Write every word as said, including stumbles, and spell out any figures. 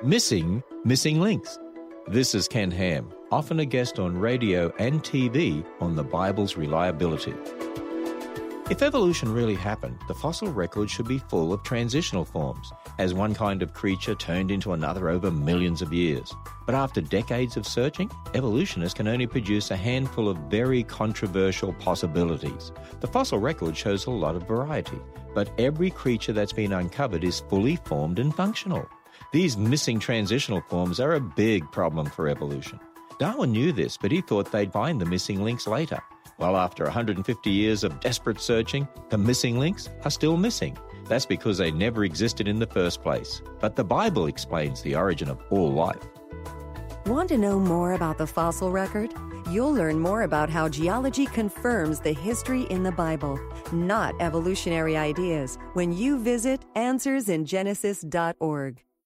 Missing Missing Links. This is Ken Ham, often a guest on radio and T V on the Bible's reliability. If evolution really happened, the fossil record should be full of transitional forms, as one kind of creature turned into another over millions of years. But after decades of searching, evolutionists can only produce a handful of very controversial possibilities. The fossil record shows a lot of variety, but every creature that's been uncovered is fully formed and functional. These missing transitional forms are a big problem for evolution. Darwin knew this, but he thought they'd find the missing links later. Well, after one hundred fifty years of desperate searching, the missing links are still missing. That's because they never existed in the first place. But the Bible explains the origin of all life. Want to know more about the fossil record? You'll learn more about how geology confirms the history in the Bible, not evolutionary ideas, when you visit answers in genesis dot org.